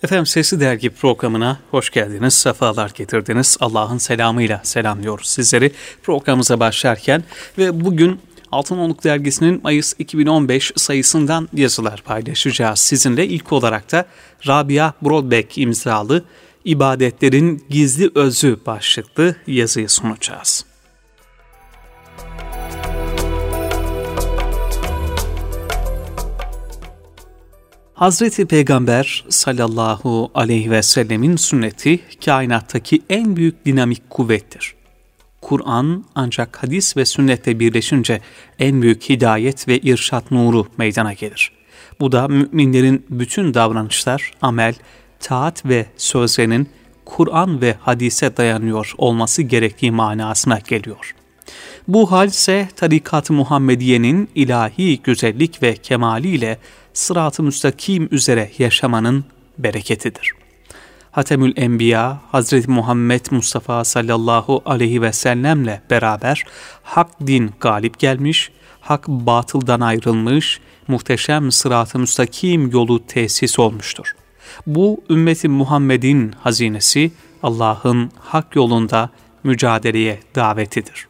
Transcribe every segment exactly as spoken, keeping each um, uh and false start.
Efendim Sesli Dergi programına hoş geldiniz, sefalar getirdiniz. Allah'ın selamıyla selamlıyoruz sizleri programımıza başlarken ve bugün Altın Onluk Dergisi'nin Mayıs iki bin on beş sayısından yazılar paylaşacağız. Sizinle ilk olarak da Rabia Broadbeck imzalı İbadetlerin Gizli Özü başlıklı yazıyı sunacağız. Hazreti Peygamber sallallahu aleyhi ve sellemin sünneti kainattaki en büyük dinamik kuvvettir. Kur'an ancak hadis ve sünnetle birleşince en büyük hidayet ve irşat nuru meydana gelir. Bu da müminlerin bütün davranışlar, amel, taat ve sözlerinin Kur'an ve hadise dayanıyor olması gerektiği manasına geliyor. Bu hal ise tarikat-ı Muhammediye'nin ilahi güzellik ve kemaliyle sırat-ı müstakim üzere yaşamanın bereketidir. Hatemül Enbiya, Hazreti Muhammed Mustafa sallallahu aleyhi ve sellemle beraber hak din galip gelmiş, hak batıldan ayrılmış, muhteşem sırat-ı müstakim yolu tesis olmuştur. Bu ümmeti Muhammed'in hazinesi Allah'ın hak yolunda mücadeleye davetidir.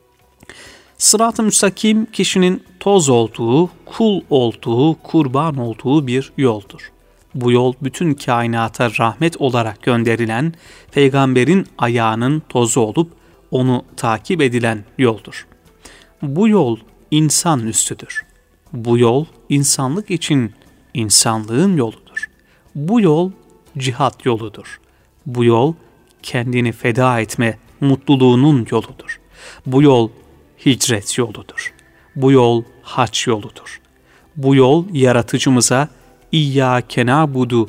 Sırat-ı müstakim kişinin toz olduğu, kul olduğu, kurban olduğu bir yoldur. Bu yol bütün kainata rahmet olarak gönderilen peygamberin ayağının tozu olup onu takip edilen yoldur. Bu yol insan üstüdür. Bu yol insanlık için insanlığın yoludur. Bu yol cihat yoludur. Bu yol kendini feda etme mutluluğunun yoludur. Bu yol hicret yoludur. Bu yol hac yoludur. Bu yol yaratıcımıza İyyâke na'budu,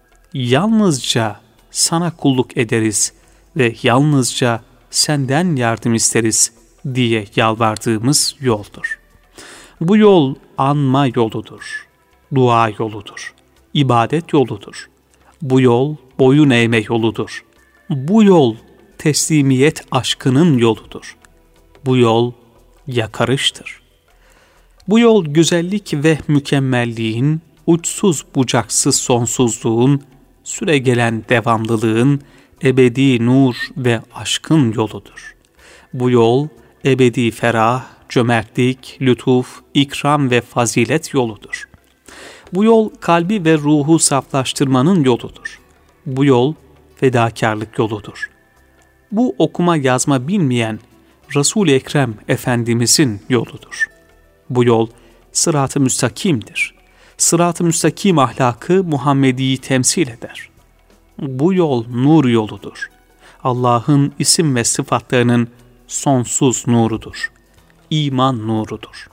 yalnızca sana kulluk ederiz ve yalnızca senden yardım isteriz diye yalvardığımız yoldur. Bu yol anma yoludur, dua yoludur, ibadet yoludur. Bu yol boyun eğme yoludur. Bu yol teslimiyet aşkının yoludur. Bu yol yakarıştır. Bu yol güzellik ve mükemmelliğin, uçsuz bucaksız sonsuzluğun, süregelen devamlılığın, ebedi nur ve aşkın yoludur. Bu yol ebedi ferah, cömertlik, lütuf, ikram ve fazilet yoludur. Bu yol kalbi ve ruhu saflaştırmanın yoludur. Bu yol fedakarlık yoludur. Bu okuma yazma bilmeyen Resul-i Ekrem Efendimizin yoludur. Bu yol sırat-ı müstakimdir. Sırat-ı müstakim ahlakı Muhammedi'yi temsil eder. Bu yol nur yoludur. Allah'ın isim ve sıfatlarının sonsuz nurudur. İman nurudur.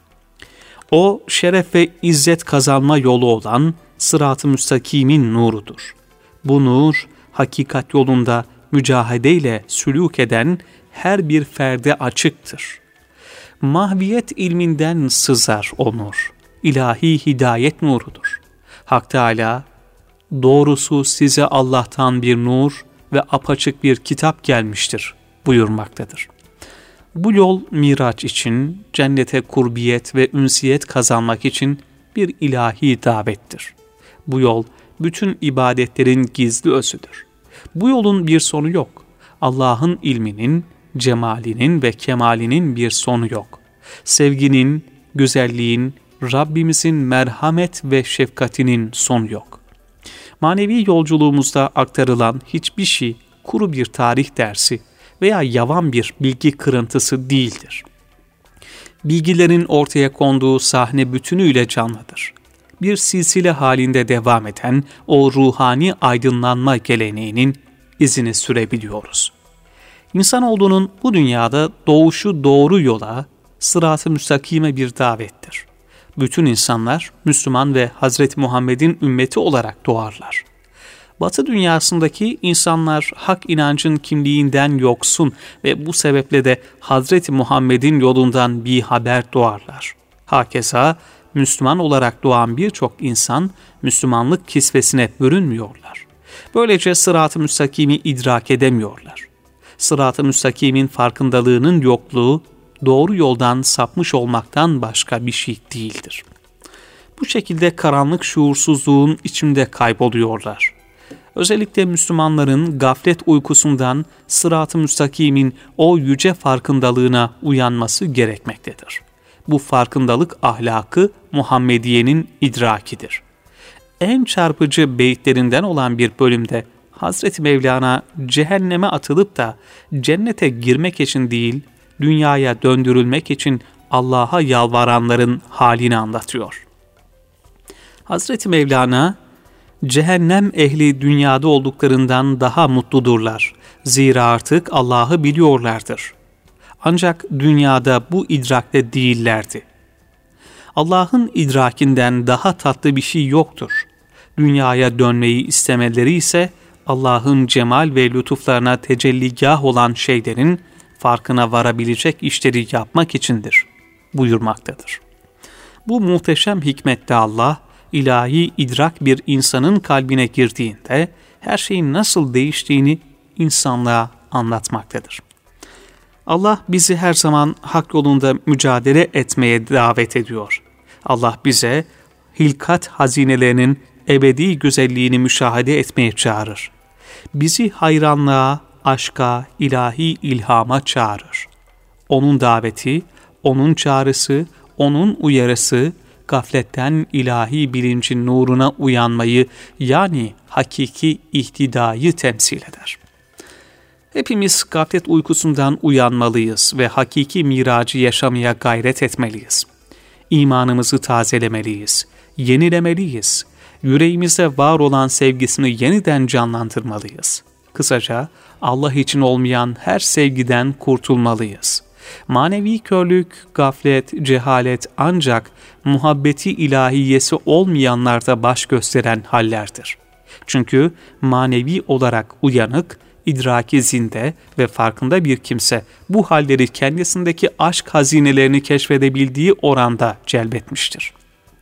O şeref ve izzet kazanma yolu olan sırat-ı müstakimin nurudur. Bu nur hakikat yolunda mücahedeyle sülûk eden her bir ferde açıktır. Mahviyet ilminden sızar o nur. İlahi hidayet nurudur. Hak Teâlâ, doğrusu size Allah'tan bir nur ve apaçık bir kitap gelmiştir buyurmaktadır. Bu yol miraç için, cennete kurbiyet ve ünsiyet kazanmak için bir ilahi davettir. Bu yol bütün ibadetlerin gizli özüdür. Bu yolun bir sonu yok. Allah'ın ilminin, cemalinin ve kemalinin bir sonu yok. Sevginin, güzelliğin, Rabbimizin merhamet ve şefkatinin sonu yok. Manevi yolculuğumuzda aktarılan hiçbir şey kuru bir tarih dersi veya yavan bir bilgi kırıntısı değildir. Bilgilerin ortaya konduğu sahne bütünüyle canlıdır. Bir silsile halinde devam eden o ruhani aydınlanma geleneğinin izini sürebiliyoruz. İnsanoğlunun bu dünyada doğuşu doğru yola, sırat-ı müstakime bir davettir. Bütün insanlar Müslüman ve Hazreti Muhammed'in ümmeti olarak doğarlar. Batı dünyasındaki insanlar hak inancın kimliğinden yoksun ve bu sebeple de Hazreti Muhammed'in yolundan bir haber doğarlar. Hakeza Müslüman olarak doğan birçok insan Müslümanlık kisvesine bürünmüyorlar. Böylece sırat-ı müstakimi idrak edemiyorlar. Sırat-ı müstakimin farkındalığının yokluğu, doğru yoldan sapmış olmaktan başka bir şey değildir. Bu şekilde karanlık şuursuzluğun içinde kayboluyorlar. Özellikle Müslümanların gaflet uykusundan sırat-ı müstakimin o yüce farkındalığına uyanması gerekmektedir. Bu farkındalık ahlakı Muhammediye'nin idrakidir. En çarpıcı beyitlerinden olan bir bölümde Hazreti Mevlana cehenneme atılıp da cennete girmek için değil, dünyaya döndürülmek için Allah'a yalvaranların halini anlatıyor. Hazreti Mevlana, cehennem ehli dünyada olduklarından daha mutludurlar. Zira artık Allah'ı biliyorlardır. Ancak dünyada bu idrakte değillerdi. Allah'ın idrakinden daha tatlı bir şey yoktur. Dünyaya dönmeyi istemeleri ise Allah'ın cemal ve lütuflarına tecelligâh olan şeylerin farkına varabilecek işleri yapmak içindir buyurmaktadır. Bu muhteşem hikmette Allah, ilahi idrak bir insanın kalbine girdiğinde her şeyin nasıl değiştiğini insanlığa anlatmaktadır. Allah bizi her zaman hak yolunda mücadele etmeye davet ediyor. Allah bize hilkat hazinelerinin ebedi güzelliğini müşahede etmeye çağırır. Bizi hayranlığa, aşka, ilahi ilhama çağırır. Onun daveti, onun çağrısı, onun uyarısı, gafletten ilahi bilincin nuruna uyanmayı, yani hakiki ihtidayı temsil eder. Hepimiz gaflet uykusundan uyanmalıyız ve hakiki miracı yaşamaya gayret etmeliyiz. İmanımızı tazelemeliyiz, yenilemeliyiz. Yüreğimize var olan sevgisini yeniden canlandırmalıyız. Kısaca Allah için olmayan her sevgiden kurtulmalıyız. Manevi körlük, gaflet, cehalet ancak muhabbeti ilahiyesi olmayanlarda baş gösteren hallerdir. Çünkü manevi olarak uyanık, idraki zinde ve farkında bir kimse bu halleri kendisindeki aşk hazinelerini keşfedebildiği oranda celbetmiştir.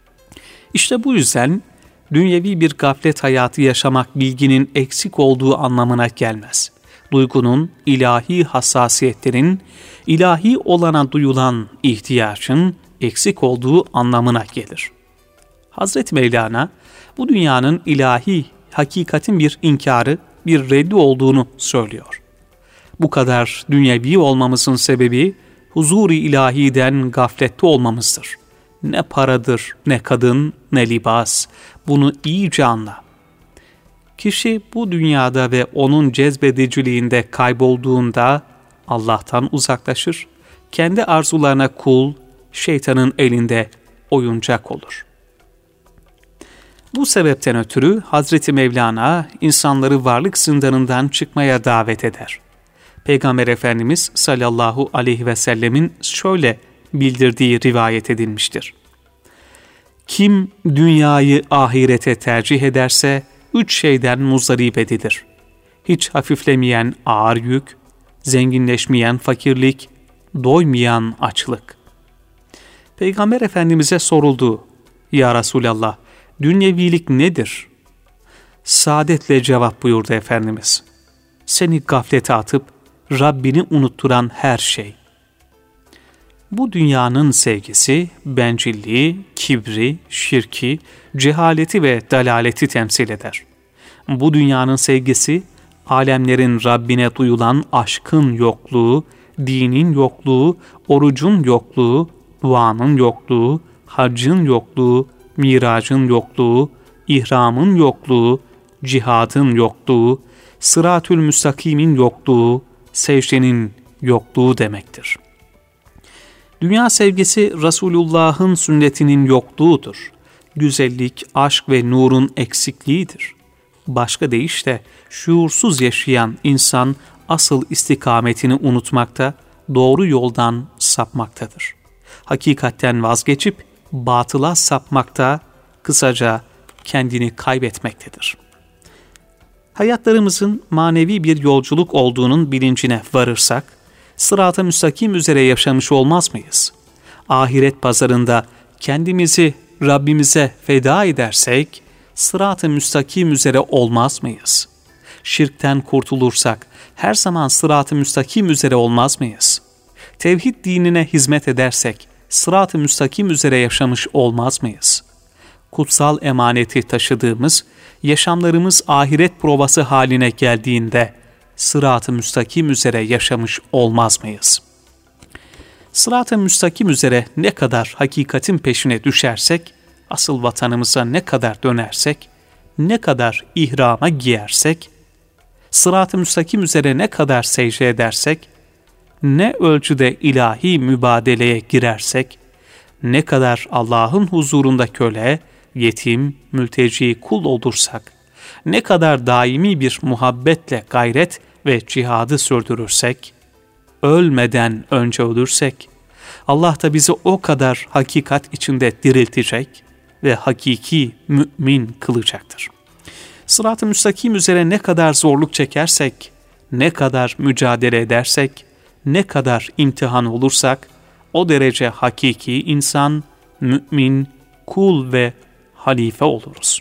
İşte bu yüzden dünyevi bir gaflet hayatı yaşamak bilginin eksik olduğu anlamına gelmez. Duygunun, ilahi hassasiyetlerin, ilahi olana duyulan ihtiyacın eksik olduğu anlamına gelir. Hazreti Mevlana, bu dünyanın ilahi hakikatin bir inkarı, bir reddi olduğunu söylüyor. Bu kadar dünyevi olmamızın sebebi, huzur-i ilahiden gaflette olmamızdır. Ne paradır, ne kadın, ne libas. Bunu iyice anla. Kişi bu dünyada ve onun cezbediciliğinde kaybolduğunda Allah'tan uzaklaşır, kendi arzularına kul, şeytanın elinde oyuncak olur. Bu sebepten ötürü Hazreti Mevlana insanları varlık zindanından çıkmaya davet eder. Peygamber Efendimiz sallallahu aleyhi ve sellemin şöyle bildirdiği rivayet edilmiştir. Kim dünyayı ahirete tercih ederse üç şeyden muzdarip edilir. Hiç hafiflemeyen ağır yük, zenginleşmeyen fakirlik, doymayan açlık. Peygamber Efendimiz'e soruldu. Ya Resulallah, dünyevilik nedir? Saadetle cevap buyurdu Efendimiz. Seni gaflete atıp Rabbini unutturan her şey. Bu dünyanın sevgisi, bencilliği, kibri, şirki, cehaleti ve dalaleti temsil eder. Bu dünyanın sevgisi, alemlerin Rabbine duyulan aşkın yokluğu, dinin yokluğu, orucun yokluğu, duanın yokluğu, haccın yokluğu, miracın yokluğu, ihramın yokluğu, cihadın yokluğu, sıratül müstakimin yokluğu, secdenin yokluğu demektir. Dünya sevgisi Resulullah'ın sünnetinin yokluğudur. Güzellik, aşk ve nurun eksikliğidir. Başka deyişle şuursuz yaşayan insan asıl istikametini unutmakta, doğru yoldan sapmaktadır. Hakikatten vazgeçip batıla sapmakta, kısaca kendini kaybetmektedir. Hayatlarımızın manevi bir yolculuk olduğunun bilincine varırsak, sırat-ı müstakim üzere yaşamış olmaz mıyız? Ahiret pazarında kendimizi Rabbimize feda edersek, sırat-ı müstakim üzere olmaz mıyız? Şirkten kurtulursak, her zaman sırat-ı müstakim üzere olmaz mıyız? Tevhid dinine hizmet edersek, sırat-ı müstakim üzere yaşamış olmaz mıyız? kutsal emaneti taşıdığımız, yaşamlarımız ahiret provası haline geldiğinde sırat-ı müstakim üzere yaşamış olmaz mıyız? Sırat-ı müstakim üzere ne kadar hakikatin peşine düşersek, asıl vatanımıza ne kadar dönersek, ne kadar ihrama giyersek, sırat-ı müstakim üzere ne kadar secde edersek, ne ölçüde ilahi mübadeleye girersek, ne kadar Allah'ın huzurunda köle, yetim, mülteci kul olursak, ne kadar daimi bir muhabbetle gayret ve cihadı sürdürürsek, ölmeden önce ölürsek, Allah da bizi o kadar hakikat içinde diriltecek ve hakiki mümin kılacaktır. Sırat-ı müstakim üzere ne kadar zorluk çekersek, ne kadar mücadele edersek, ne kadar imtihan olursak, o derece hakiki insan, mümin, kul ve halife oluruz.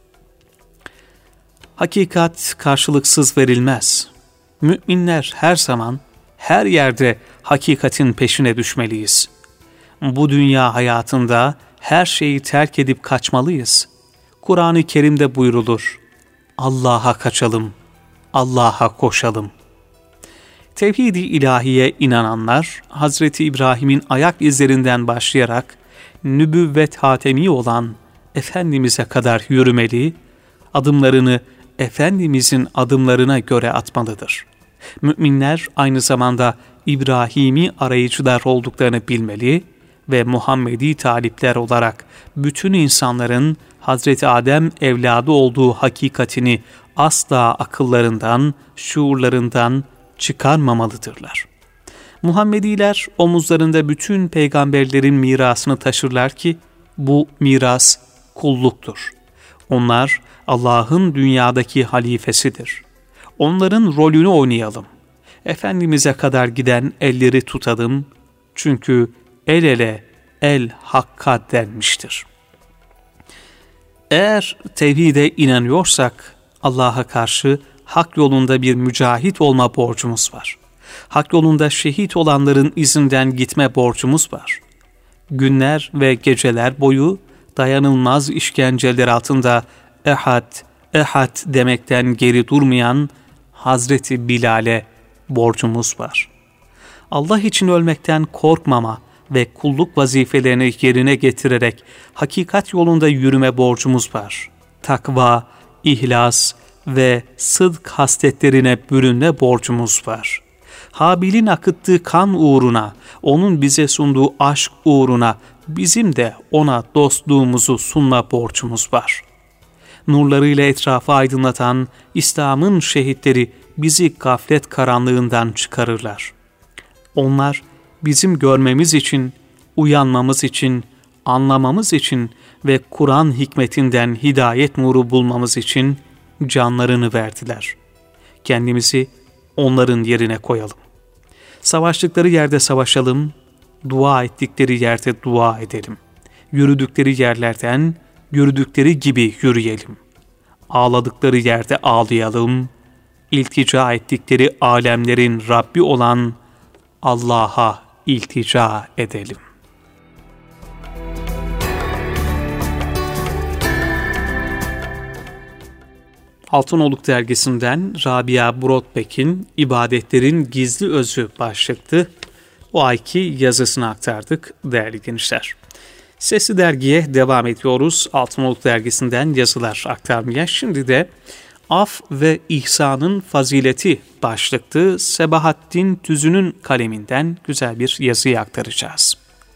Hakikat karşılıksız verilmez. Müminler her zaman, her yerde hakikatin peşine düşmeliyiz. Bu dünya hayatında her şeyi terk edip kaçmalıyız. Kur'an-ı Kerim'de buyrulur, Allah'a kaçalım, Allah'a koşalım. Tevhid-i ilahiye inananlar, Hazreti İbrahim'in ayak izlerinden başlayarak nübüvvet hatemi olan Efendimiz'e kadar yürümeli, adımlarını Efendimiz'in adımlarına göre atmalıdır. Müminler aynı zamanda İbrahimi arayıcılar olduklarını bilmeli ve Muhammedi talipler olarak bütün insanların Hazreti Adem evladı olduğu hakikatini asla akıllarından, şuurlarından çıkarmamalıdırlar. Muhammediler omuzlarında bütün peygamberlerin mirasını taşırlar ki bu miras kulluktur. Onlar Allah'ın dünyadaki halifesidir. Onların rolünü oynayalım. Efendimiz'e kadar giden elleri tutalım. Çünkü el ele el hakka denmiştir. Eğer tevhide inanıyorsak Allah'a karşı hak yolunda bir mücahit olma borcumuz var. Hak yolunda şehit olanların izinden gitme borcumuz var. Günler ve geceler boyu dayanılmaz işkenceler altında ehad, ehad demekten geri durmayan Hazreti Bilal'e borcumuz var. Allah için ölmekten korkmama ve kulluk vazifelerini yerine getirerek hakikat yolunda yürüme borcumuz var. Takva, ihlas ve sıdk hasletlerine bürünme borcumuz var. Habil'in akıttığı kan uğruna, onun bize sunduğu aşk uğruna bizim de ona dostluğumuzu sunma borcumuz var. Nurlarıyla etrafı aydınlatan İslam'ın şehitleri bizi gaflet karanlığından çıkarırlar. Onlar bizim görmemiz için, uyanmamız için, anlamamız için ve Kur'an hikmetinden hidayet nuru bulmamız için canlarını verdiler. Kendimizi onların yerine koyalım. Savaştıkları yerde savaşalım, dua ettikleri yerde dua edelim. Yürüdükleri yerlerden yürüdükleri gibi yürüyelim. Ağladıkları yerde ağlayalım. İltica ettikleri alemlerin Rabbi olan Allah'a iltica edelim. Altınoluk dergisinden Rabia Brodbeck'in İbadetlerin Gizli Özü başlıklı o ayki yazısını aktardık değerli gençler. Sesli Dergi'ye devam ediyoruz. Altınoluk dergisinden yazılar aktarmaya. Şimdi de Af ve İhsanın Fazileti başlıklı Sebahattin Tüzün'ün kaleminden güzel bir yazıyı aktaracağız.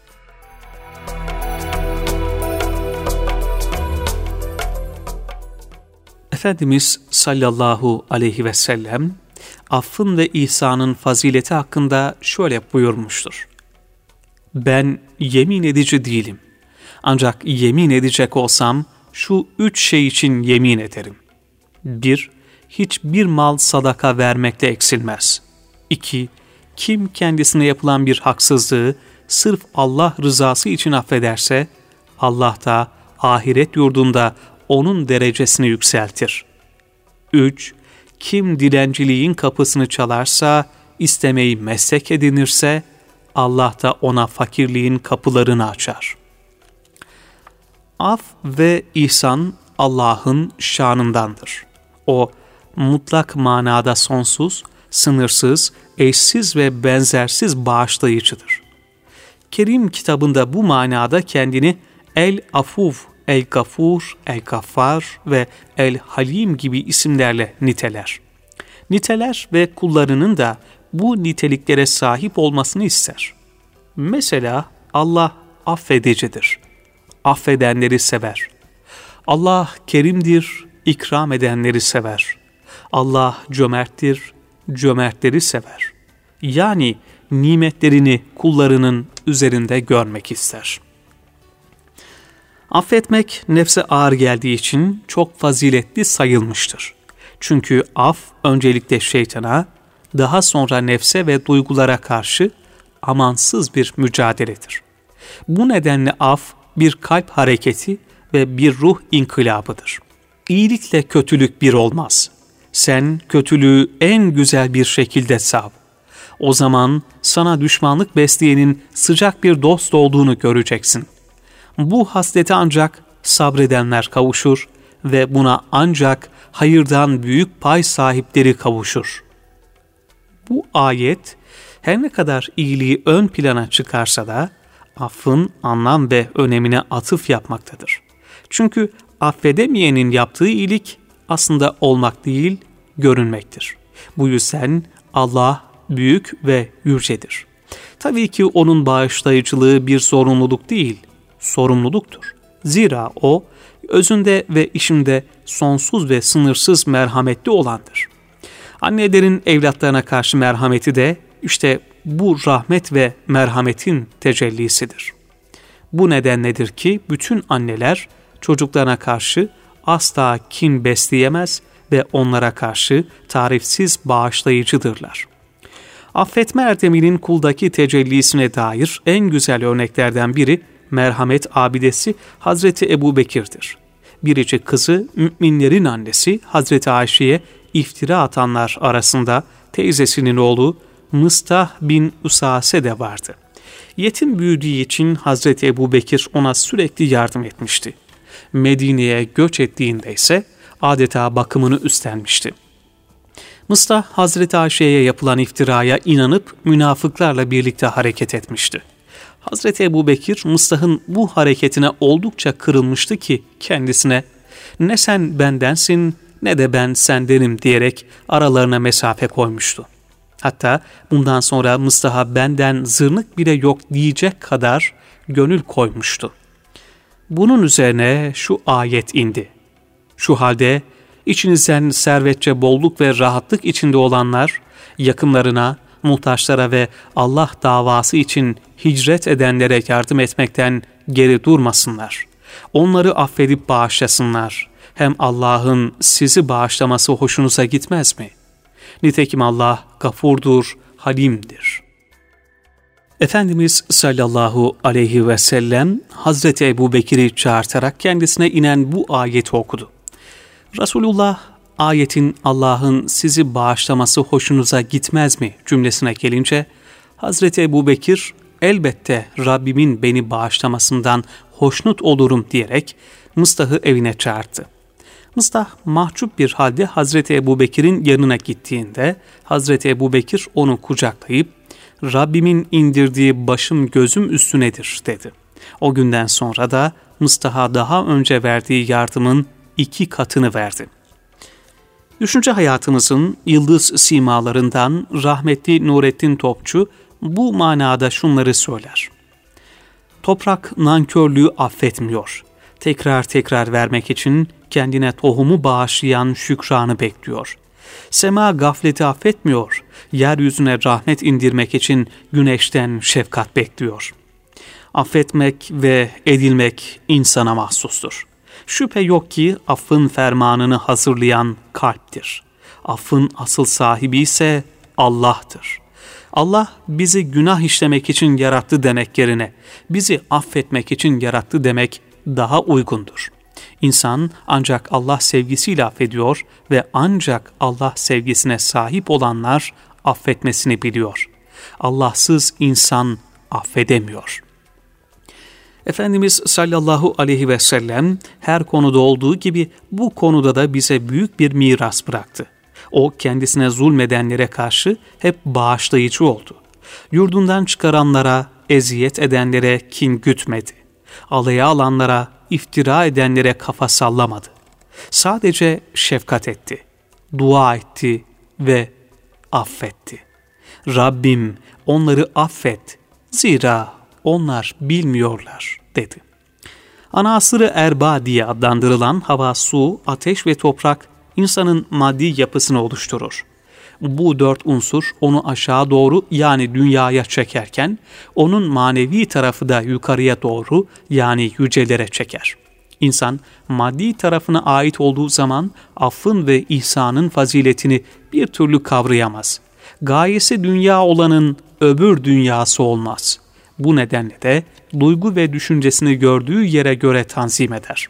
Efendimiz sallallahu aleyhi ve sellem affın ve ihsanın fazileti hakkında şöyle buyurmuştur. Ben yemin edici değilim. Ancak yemin edecek olsam şu üç şey için yemin ederim. Bir, hiçbir mal sadaka vermekle eksilmez. İki, kim kendisine yapılan bir haksızlığı sırf Allah rızası için affederse, Allah da ahiret yurdunda onun derecesini yükseltir. Üç, kim dilenciliğin kapısını çalarsa, istemeyi meslek edinirse, Allah da ona fakirliğin kapılarını açar. Af ve ihsan Allah'ın şanındandır. O mutlak manada sonsuz, sınırsız, eşsiz ve benzersiz bağışlayıcıdır. Kerim kitabında bu manada kendini El-Afuv, El-Gafur, El-Gaffar ve El-Halim gibi isimlerle niteler. Niteler ve kullarının da bu niteliklere sahip olmasını ister. Mesela Allah affedicidir, affedenleri sever. Allah kerimdir, ikram edenleri sever. Allah cömerttir, cömertleri sever. Yani nimetlerini kullarının üzerinde görmek ister. Affetmek nefse ağır geldiği için çok faziletli sayılmıştır. Çünkü af öncelikle şeytana, daha sonra nefse ve duygulara karşı amansız bir mücadeledir. Bu nedenle af bir kalp hareketi ve bir ruh inkılabıdır. İyilikle kötülük bir olmaz. Sen kötülüğü en güzel bir şekilde sav. O zaman sana düşmanlık besleyenin sıcak bir dost olduğunu göreceksin. Bu haslete ancak sabredenler kavuşur ve buna ancak hayırdan büyük pay sahipleri kavuşur. Bu ayet her ne kadar iyiliği ön plana çıkarsa da affın anlam ve önemine atıf yapmaktadır. Çünkü affedemeyenin yaptığı iyilik aslında olmak değil, görünmektir. Bu yüzden Allah büyük ve yücedir. Tabii ki onun bağışlayıcılığı bir zorunluluk değil, sorumluluktur. Zira o, özünde ve işinde sonsuz ve sınırsız merhametli olandır. Annelerin evlatlarına karşı merhameti de işte bu rahmet ve merhametin tecellisidir. Bu nedenledir ki bütün anneler çocuklarına karşı asla kin besleyemez ve onlara karşı tarifsiz bağışlayıcıdırlar. Affetme erdeminin kuldaki tecellisine dair en güzel örneklerden biri merhamet abidesi Hazreti Ebubekir'dir. Biricik kızı müminlerin annesi Hazreti Ayşe'ye iftira atanlar arasında teyzesinin oğlu Mıstah bin Usase de vardı. Yetim büyüdüğü için Hazreti Ebubekir ona sürekli yardım etmişti. Medine'ye göç ettiğinde ise adeta bakımını üstlenmişti. Mıstah Hazreti Ayşe'ye yapılan iftiraya inanıp münafıklarla birlikte hareket etmişti. Hazreti Ebubekir Mıstah'ın bu hareketine oldukça kırılmıştı ki kendisine "Ne sen bendensin ne de ben sendenim" diyerek aralarına mesafe koymuştu. Hatta bundan sonra Mıstah'a benden zırnık bile yok diyecek kadar gönül koymuştu. Bunun üzerine şu ayet indi. Şu halde içinizden servetçe bolluk ve rahatlık içinde olanlar yakınlarına, muhtaçlara ve Allah davası için hicret edenlere yardım etmekten geri durmasınlar. Onları affedip bağışlasınlar. Hem Allah'ın sizi bağışlaması hoşunuza gitmez mi? Nitekim Allah gafurdur, halimdir. Efendimiz sallallahu aleyhi ve sellem Hazreti Ebubekir'i çağırtarak kendisine inen bu ayeti okudu. Resulullah ayetin Allah'ın sizi bağışlaması hoşunuza gitmez mi cümlesine gelince Hazreti Ebubekir elbette Rabbimin beni bağışlamasından hoşnut olurum diyerek Mıstah'ı evine çağırdı. Mıstah mahcup bir halde Hazreti Ebubekir'in yanına gittiğinde Hazreti Ebubekir onu kucaklayıp Rabbimin indirdiği başım gözüm üstünedir dedi. O günden sonra da Mıstah'a daha önce verdiği yardımın iki katını verdi. Düşünce hayatımızın yıldız simalarından rahmetli Nurettin Topçu bu manada şunları söyler. Toprak nankörlüğü affetmiyor. Tekrar tekrar vermek için kendine tohumu bağışlayan şükranı bekliyor. Sema gafleti affetmiyor. Yeryüzüne rahmet indirmek için güneşten şefkat bekliyor. Affetmek ve edilmek insana mahsustur. Şüphe yok ki affın fermanını hazırlayan kalptir. Affın asıl sahibi ise Allah'tır. Allah bizi günah işlemek için yarattı demek yerine bizi affetmek için yarattı demek daha uygundur. İnsan ancak Allah sevgisiyle affediyor ve ancak Allah sevgisine sahip olanlar affetmesini biliyor. Allahsız insan affedemiyor. Efendimiz sallallahu aleyhi ve sellem her konuda olduğu gibi bu konuda da bize büyük bir miras bıraktı. O kendisine zulmedenlere karşı hep bağışlayıcı oldu. Yurdundan çıkaranlara, eziyet edenlere kin gütmedi. Alaya alanlara, iftira edenlere kafa sallamadı. Sadece şefkat etti, dua etti ve affetti. Rabbim onları affet, zira onlar bilmiyorlar dedi. Anasırı erba diye adlandırılan hava, su, ateş ve toprak insanın maddi yapısını oluşturur. Bu dört unsur onu aşağı doğru yani dünyaya çekerken onun manevi tarafı da yukarıya doğru yani yücelere çeker. İnsan maddi tarafına ait olduğu zaman affın ve ihsanın faziletini bir türlü kavrayamaz. Gayesi dünya olanın öbür dünyası olmaz. Bu nedenle de duygu ve düşüncesini gördüğü yere göre tanzim eder.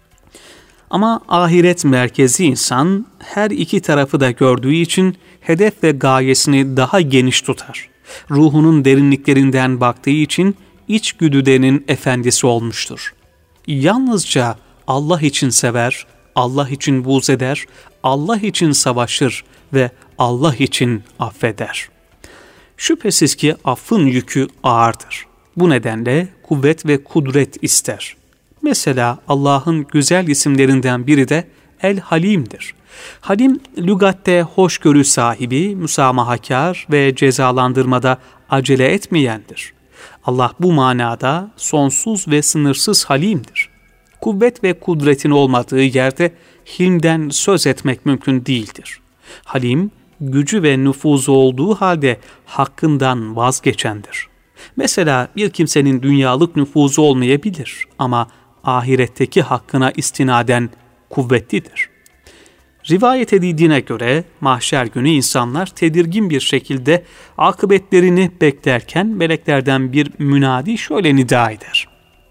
Ama ahiret merkezi insan her iki tarafı da gördüğü için hedef ve gayesini daha geniş tutar. Ruhunun derinliklerinden baktığı için içgüdülerinin efendisi olmuştur. Yalnızca Allah için sever, Allah için buğz eder, Allah için savaşır ve Allah için affeder. Şüphesiz ki affın yükü ağırdır. Bu nedenle kuvvet ve kudret ister. Mesela Allah'ın güzel isimlerinden biri de El-Halim'dir. Halim, lügatte hoşgörü sahibi, müsamahakar ve cezalandırmada acele etmeyendir. Allah bu manada sonsuz ve sınırsız halimdir. Kuvvet ve kudretin olmadığı yerde hilmden söz etmek mümkün değildir. Halim, gücü ve nüfuzu olduğu halde hakkından vazgeçendir. Mesela bir kimsenin dünyalık nüfuzu olmayabilir ama ahiretteki hakkına istinaden kuvvetlidir. Rivayet edildiğine göre mahşer günü insanlar tedirgin bir şekilde akıbetlerini beklerken meleklerden bir münadi şöyle nida eder: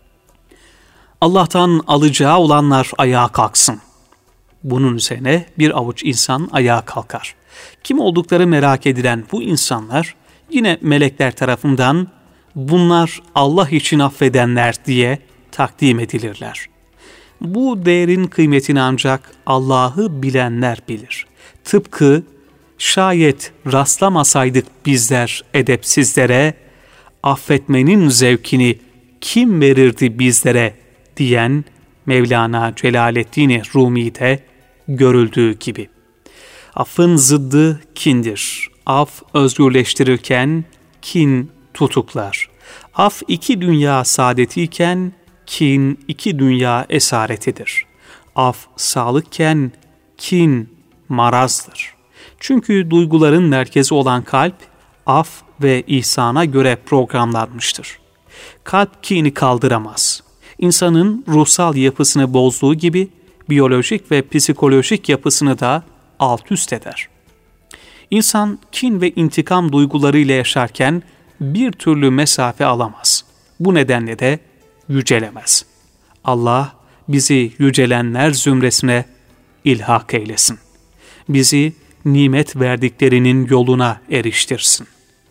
Allah'tan alacağı olanlar ayağa kalksın. Bunun üzerine bir avuç insan ayağa kalkar. Kim oldukları merak edilen bu insanlar yine melekler tarafından bunlar Allah için affedenler diye takdim edilirler. Bu değerin kıymetini ancak Allah'ı bilenler bilir. Tıpkı şayet rastlamasaydık bizler edepsizlere, affetmenin zevkini kim verirdi bizlere diyen Mevlana Celaleddin Rumi'de görüldüğü gibi. Affın zıddı kindir. Af özgürleştirirken kin tutuklar. Af iki dünya saadetiyken kin iki dünya esaretidir. Af sağlıkken kin marazdır. Çünkü duyguların merkezi olan kalp af ve ihsana göre programlanmıştır. Kalp kini kaldıramaz. İnsanın ruhsal yapısını bozduğu gibi biyolojik ve psikolojik yapısını da alt üst eder. İnsan kin ve intikam duygularıyla yaşarken bir türlü mesafe alamaz. Bu nedenle de yücelemez. Allah bizi yücelenler zümresine ilhak eylesin. Bizi nimet verdiklerinin yoluna eriştirsin.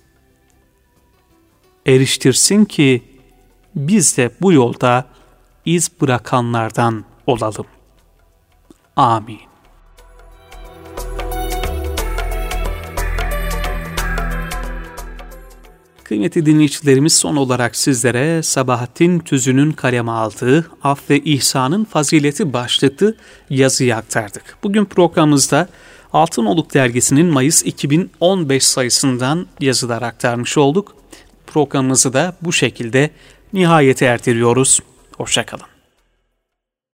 Eriştirsin ki biz de bu yolda iz bırakanlardan olalım. Amin. Kıymetli dinleyicilerimiz, son olarak sizlere Sabahattin Tüzün'ün kaleme aldığı Af ve İhsanın Fazileti başlıklı yazıyı aktardık. Bugün programımızda Altınoluk Dergisi'nin Mayıs iki bin on beş sayısından yazılar aktarmış olduk. Programımızı da bu şekilde nihayete erdiriyoruz. Hoşça kalın.